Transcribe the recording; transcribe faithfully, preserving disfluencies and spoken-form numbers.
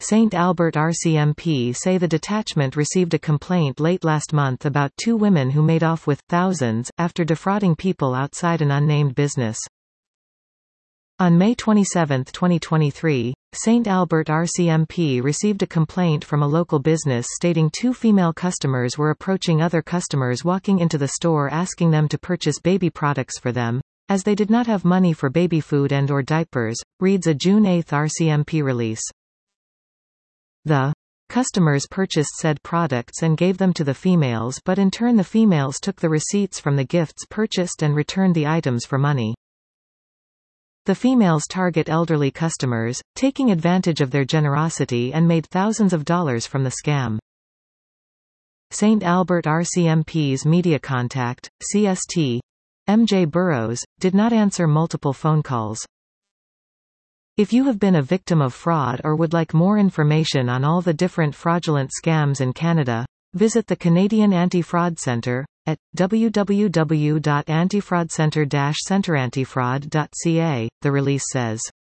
Saint Albert R C M P say the detachment received a complaint late last month about two women who made off with thousands after defrauding people outside an unnamed business. On May twenty-seventh twenty twenty-three, Saint Albert R C M P received a complaint from a local business stating two female customers were approaching other customers walking into the store asking them to purchase baby products for them, as they did not have money for baby food and or diapers, reads a June eighth R C M P release. The customers purchased said products and gave them to the females, but in turn the females took the receipts from the gifts purchased and returned the items for money. The females target elderly customers, taking advantage of their generosity and made thousands of dollars from the scam. Saint Albert R C M P's media contact, C S T, M J Burrows, did not answer multiple phone calls. If you have been a victim of fraud or would like more information on all the different fraudulent scams in Canada, visit the Canadian Anti-Fraud Centre at w w w dot anti fraud centre dash centre antifraud dot c a, the release says.